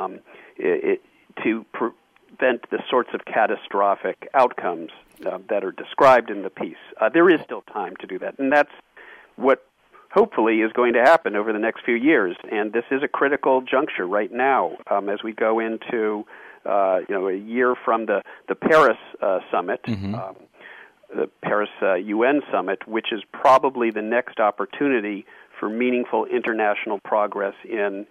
to prevent the sorts of catastrophic outcomes that are described in the piece. There is still time to do that, and that's what hopefully is going to happen over the next few years. And this is a critical juncture right now as we go into a year from the Paris summit, the Paris UN summit, which is probably the next opportunity for meaningful international progress in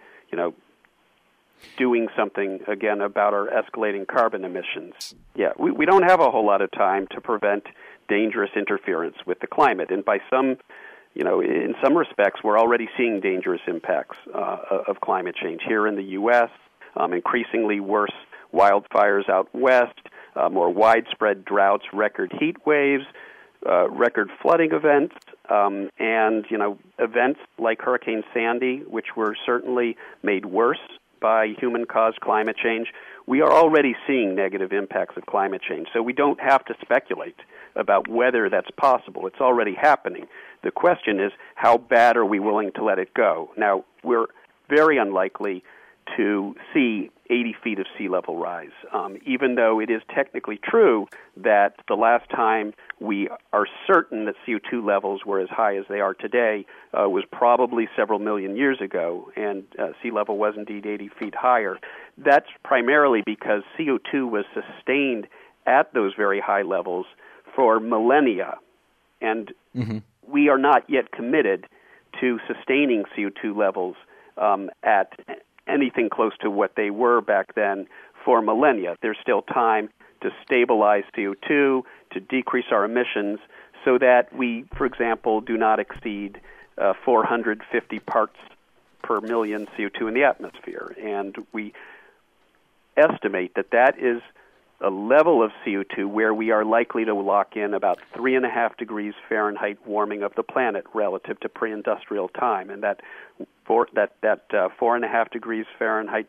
doing something, again, about our escalating carbon emissions. Yeah, we don't have a whole lot of time to prevent dangerous interference with the climate. And by some, in some respects, we're already seeing dangerous impacts of climate change here in the U.S., increasingly worse wildfires out west, more widespread droughts, record heat waves, record flooding events, and, events like Hurricane Sandy, which were certainly made worse by human-caused climate change. We are already seeing negative impacts of climate change, so we don't have to speculate about whether that's possible. It's already happening. The question is, how bad are we willing to let it go? Now, we're very unlikely to see 80 feet of sea level rise, even though it is technically true that the last time we are certain that CO2 levels were as high as they are today was probably several million years ago, and sea level was indeed 80 feet higher. That's primarily because CO2 was sustained at those very high levels for millennia, and we are not yet committed to sustaining CO2 levels at anything close to what they were back then for millennia. There's still time to stabilize CO2, to decrease our emissions so that we, for example, do not exceed 450 parts per million CO2 in the atmosphere. And we estimate that that is a level of CO2 where we are likely to lock in about 3.5 degrees Fahrenheit warming of the planet relative to pre-industrial time, and that 4.5 degrees Fahrenheit,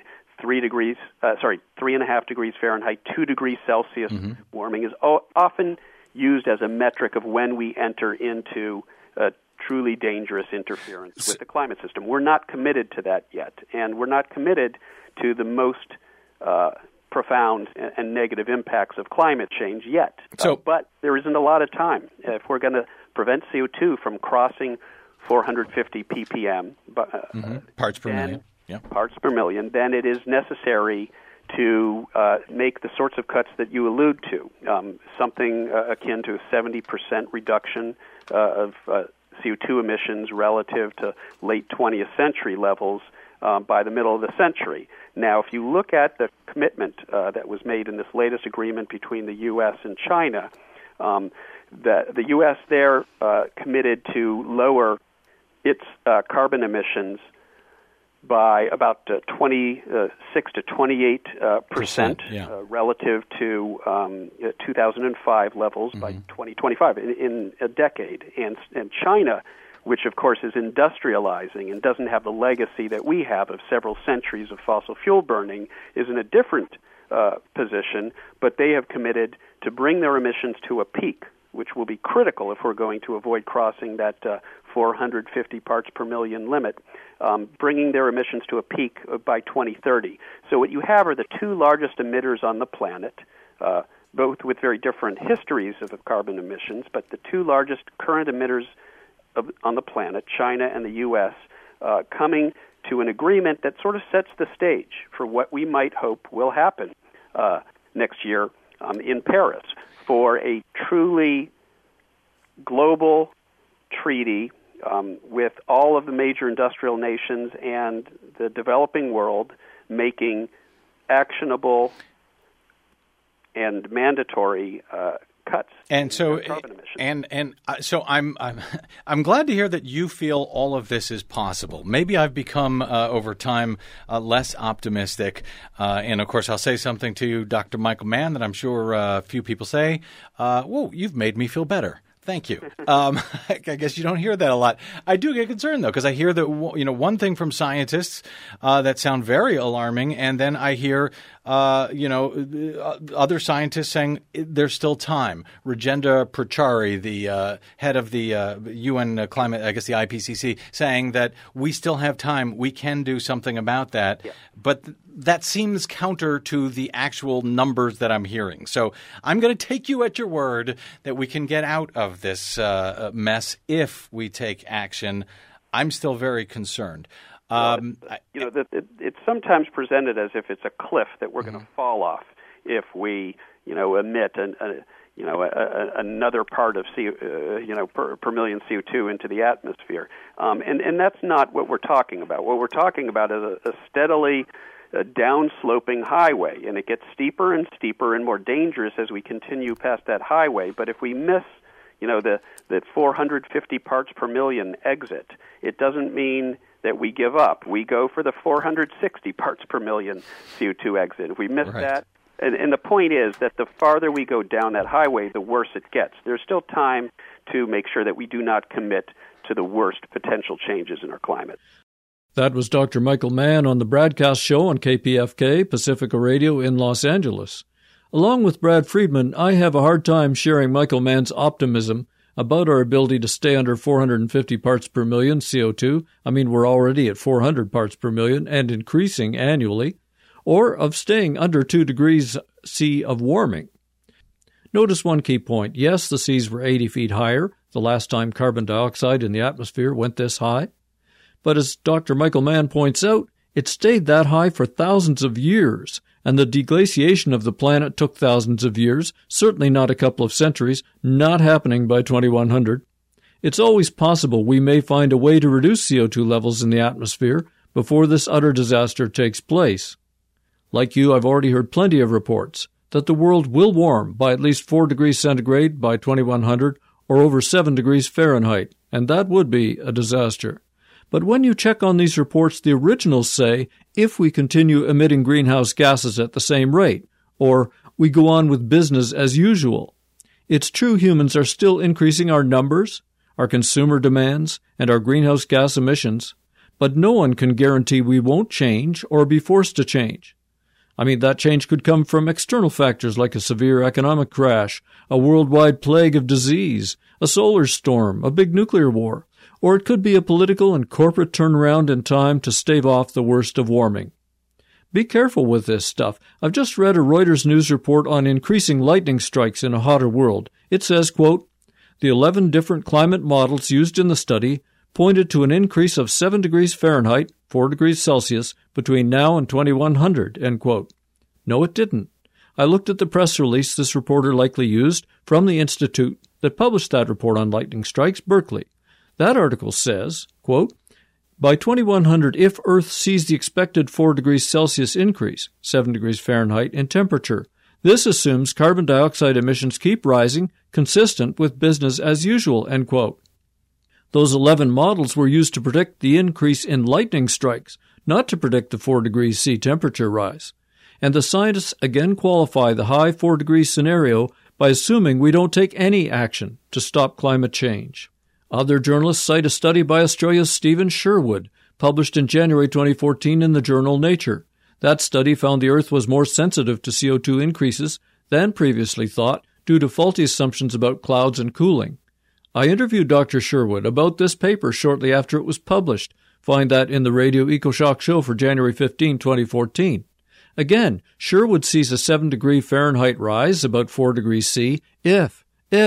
3.5 degrees Fahrenheit, 2 degrees Celsius warming is often used as a metric of when we enter into truly dangerous interference with the climate system. We're not committed to that yet, and we're not committed to the most profound and negative impacts of climate change yet. But there isn't a lot of time. If we're going to prevent CO2 from crossing 450 ppm, parts per million, parts per million, then it is necessary to make the sorts of cuts that you allude to, something akin to a 70% reduction of CO2 emissions relative to late 20th century levels by the middle of the century. Now, if you look at the commitment that was made in this latest agreement between the U.S. and China, the U.S. there committed to lower its carbon emissions by about 26 to 28% relative to 2005 levels by 2025 in a decade. And China, which of course is industrializing and doesn't have the legacy that we have of several centuries of fossil fuel burning, is in a different position, but they have committed to bring their emissions to a peak, which will be critical if we're going to avoid crossing that 450 parts per million limit, bringing their emissions to a peak by 2030. So what you have are the two largest emitters on the planet, both with very different histories of carbon emissions, but the two largest current emitters on the planet, China and the U.S., coming to an agreement that sort of sets the stage for what we might hope will happen next year in Paris for a truly global treaty with all of the major industrial nations and the developing world making actionable and mandatory cuts. And so, carbon emissions. So I'm glad to hear that you feel all of this is possible. Maybe I've become over time less optimistic, and of course I'll say something to you, Dr. Michael Mann, that I'm sure a few people say. Whoa, you've made me feel better. Thank you. I guess you don't hear that a lot. I do get concerned, though, because I hear that, one thing from scientists that sound very alarming, and then I hear, other scientists saying there's still time. Rajendra Pachauri, the head of the UN climate, I guess the IPCC, saying that we still have time. We can do something about that. Yeah. But that seems counter to the actual numbers that I'm hearing. So I'm going to take you at your word that we can get out of this mess if we take action. I'm still very concerned. It's sometimes presented as if it's a cliff that we're going to fall off if we, emit another part of per million CO2 into the atmosphere, and that's not what we're talking about. What we're talking about is a steadily downsloping highway, and it gets steeper and steeper and more dangerous as we continue past that highway. But if we miss, the 450 parts per million exit, it doesn't mean that we give up. We go for the 460 parts per million CO2 exit. If we miss that, and the point is that the farther we go down that highway, the worse it gets. There's still time to make sure that we do not commit to the worst potential changes in our climate. That was Dr. Michael Mann on the Broadcast Show on KPFK, Pacifica Radio in Los Angeles. Along with Brad Friedman, I have a hard time sharing Michael Mann's optimism about our ability to stay under 450 parts per million CO2. I mean, we're already at 400 parts per million and increasing annually, or of staying under 2 degrees C of warming. Notice one key point. Yes, the seas were 80 feet higher the last time carbon dioxide in the atmosphere went this high. But as Dr. Michael Mann points out, it stayed that high for thousands of years, and the deglaciation of the planet took thousands of years, certainly not a couple of centuries, not happening by 2100. It's always possible we may find a way to reduce CO2 levels in the atmosphere before this utter disaster takes place. Like you, I've already heard plenty of reports that the world will warm by at least 4 degrees centigrade by 2100 or over 7 degrees Fahrenheit, and that would be a disaster. But when you check on these reports, the originals say, if we continue emitting greenhouse gases at the same rate, or we go on with business as usual. It's true humans are still increasing our numbers, our consumer demands, and our greenhouse gas emissions, but no one can guarantee we won't change or be forced to change. I mean, that change could come from external factors like a severe economic crash, a worldwide plague of disease, a solar storm, a big nuclear war, or it could be a political and corporate turnaround in time to stave off the worst of warming. Be careful with this stuff. I've just read a Reuters news report on increasing lightning strikes in a hotter world. It says, quote, the 11 different climate models used in the study pointed to an increase of 7 degrees Fahrenheit, 4 degrees Celsius, between now and 2100, end quote. No, it didn't. I looked at the press release this reporter likely used from the institute that published that report on lightning strikes, Berkeley. That article says, quote, By 2100, if Earth sees the expected 4 degrees Celsius increase, 7 degrees Fahrenheit, in temperature, this assumes carbon dioxide emissions keep rising, consistent with business as usual, end quote. Those 11 models were used to predict the increase in lightning strikes, not to predict the 4 degrees C temperature rise. And the scientists again qualify the high 4 degrees scenario by assuming we don't take any action to stop climate change. Other journalists cite a study by Australia's Stephen Sherwood, published in January 2014 in the journal Nature. That study found the Earth was more sensitive to CO2 increases than previously thought due to faulty assumptions about clouds and cooling. I interviewed Dr. Sherwood about this paper shortly after it was published. Find that in the Radio EcoShock show for January 15, 2014. Again, Sherwood sees a 7 degree Fahrenheit rise, about 4 degrees C, if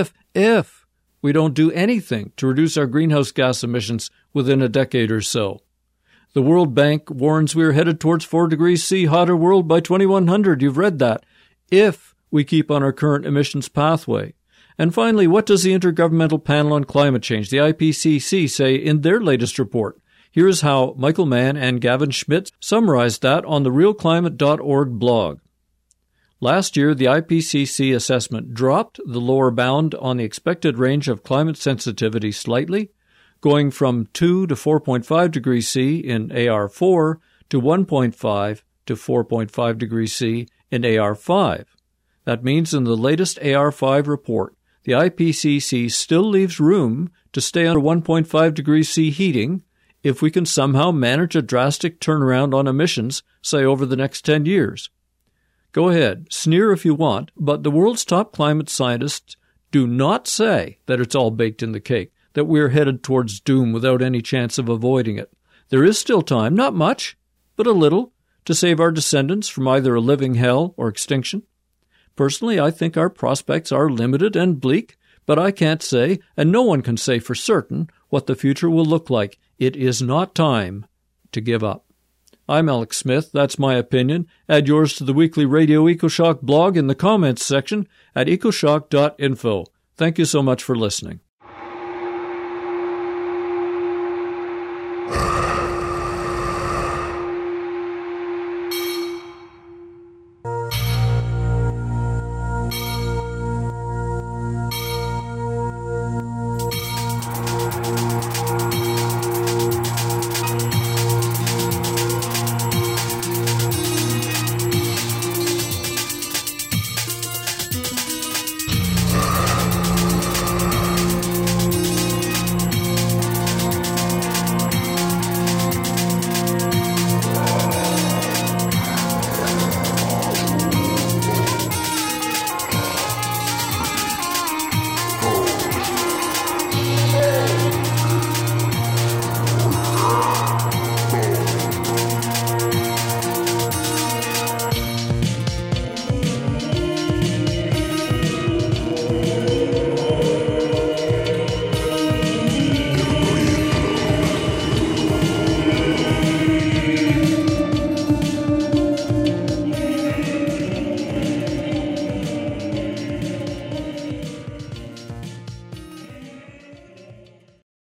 we don't do anything to reduce our greenhouse gas emissions within a decade or so. The World Bank warns we are headed towards 4 degrees C hotter world by 2100. You've read that. If we keep on our current emissions pathway. And finally, what does the Intergovernmental Panel on Climate Change, the IPCC, say in their latest report? Here is how Michael Mann and Gavin Schmidt summarized that on the realclimate.org blog. Last year, the IPCC assessment dropped the lower bound on the expected range of climate sensitivity slightly, going from 2 to 4.5 degrees C in AR4 to 1.5 to 4.5 degrees C in AR5. That means in the latest AR5 report, the IPCC still leaves room to stay under 1.5 degrees C heating if we can somehow manage a drastic turnaround on emissions, say over the next 10 years. Go ahead, sneer if you want, but the world's top climate scientists do not say that it's all baked in the cake, that we're headed towards doom without any chance of avoiding it. There is still time, not much, but a little, to save our descendants from either a living hell or extinction. Personally, I think our prospects are limited and bleak, but I can't say, and no one can say for certain, what the future will look like. It is not time to give up. I'm Alex Smith. That's my opinion. Add yours to the weekly Radio EcoShock blog in the comments section at ecoshock.info. Thank you so much for listening.